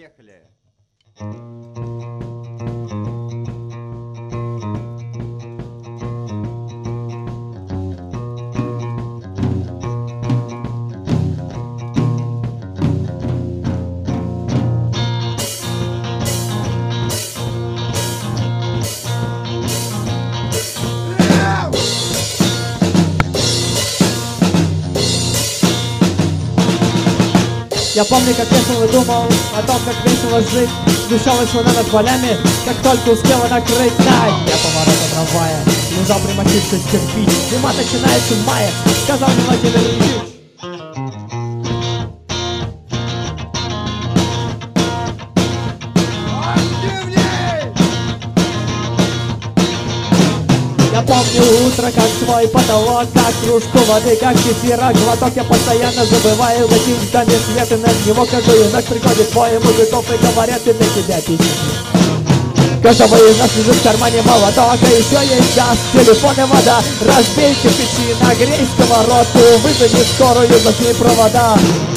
Поехали. Я помню, как весело думал о том, как весело жить. Дышала слона над полями, как только успела накрыть. Да, я поворота трамвая, лежал примочившись кирпич. Зима начинается в мае, сказал мне Владимир Ильич. Я помню утро, как свой потолок, как кружку воды, как кефира, глоток. Я постоянно забываю гасить в доме свет, и над него каждый ночь приходит твой мужиков и говорят, и на тебя пишет. Каждого из нас лежит в кармане молоток, а еще есть газ, телефон и вода. Разбей кирпичи, нагрей сковородку, вызови скорую, засни провода.